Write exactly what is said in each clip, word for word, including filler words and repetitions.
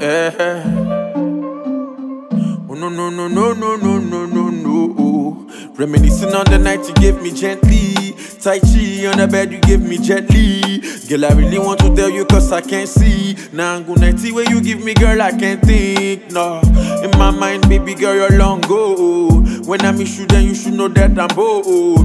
Eh. Oh no no no no no no no no no. Reminiscing on the night you gave me gently. Tai Chi on the bed you gave me gently. Girl, I really want to tell you cause I can't see. Now I'm gonna see where you give me, girl, I can't think. No, in my mind, baby girl, you're long go. When I miss you, then you should know that I'm bold,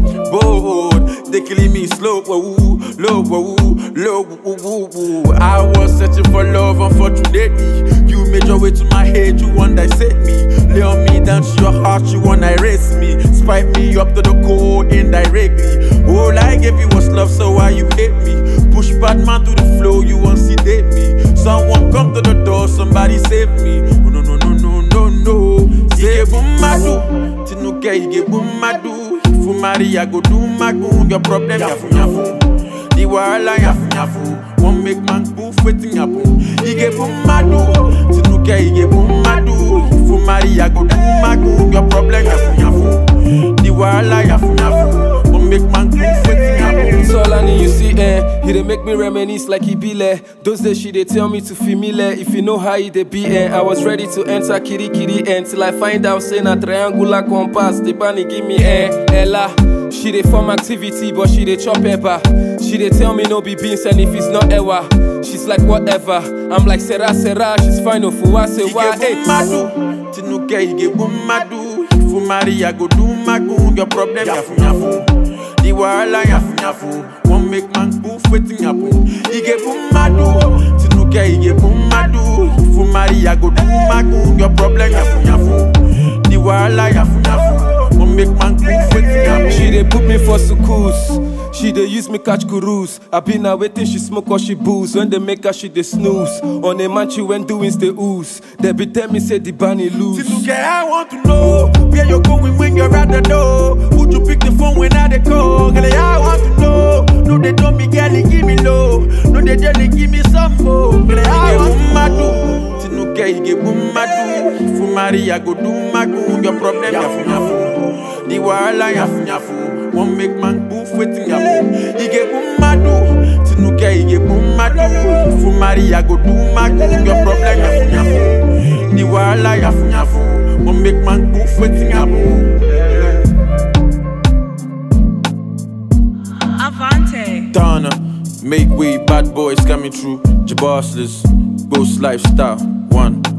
bold. They killing me slow, woo, low, woo, low, woo, woo, woo. I was searching for love, unfortunately. You made your way to my head, you want to dissect me. Lay on me down to your heart, you want to erase me. Spike me up to the core indirectly. All I gave you was love, so why you hate me? Push bad man to the flow, you want to sedate me. Someone come to the door, somebody save me. Oh, no, no, no, no, no, no. Say boom, madu. Tinuke, ige boom, madu. If you marry, I go do magu. Your problem, yafu, yafu. The wahala, yafu, yafu. Won't make man poof, waiting, yafu. Ige boom, madu. Tinuke, ige boom, madu. If you marry, I go do magu. Your problem, yafu, yafu. The wahala, yafu, yafu. Make man poof, waiting, yafu. It's all I need, you see, eh. He dey make me reminisce like he be there. Those days she dey tell me to familiar. If you know how he dey be, eh. I was ready to enter kitty kitty end till I find out say na triangular compass. The bunny give me eh, Ella. She dey form activity, but she dey chop pepper. She dey tell me no be beans, and if it's not ever, she's like whatever. I'm like Sarah Sarah, she's fine of who say why. Hey, madu, tinuke ige boom madu. If you marry, I go do magu. Your problem, yafu yafu. The wahala, yafu yafu. Won't make man poof, waiting yafu. Ige boom madu, tinuke ige boom madu. If you marry, I go do magu. Your problem, yafu yafu. The wahala, yafu yafu. Won't make man poof, waiting yafu. She dey put me for sukus. She dey use me catch cruise. I been now waiting, she smoke or she booze. When they make her, she dey snooze. On a man, she went doing the ooze. They be tell me say the bunny lose. Tinuke, I want to know where you're going when you're at the door. Would you pick the phone when I dey call? Girl, I want to know. No, they don't me, girl, give me low. No, they jelly, give me some more. Girl, I want to madu. Tinuke, ige boom madu. If you marry, I go do magu. Your problem, yafu yafu. The wahala, yafu yafu. Won't make man poof, waiting yafu. Ige boom madu. Tinuke, ige boom madu. If you marry, I go do magu. Your problem, yafu yafu. The wahala, yafu yafu. Won't make man poof, waiting yafu. Avante. Donna, make way, bad boys coming through. Jabossless, ghost lifestyle. One.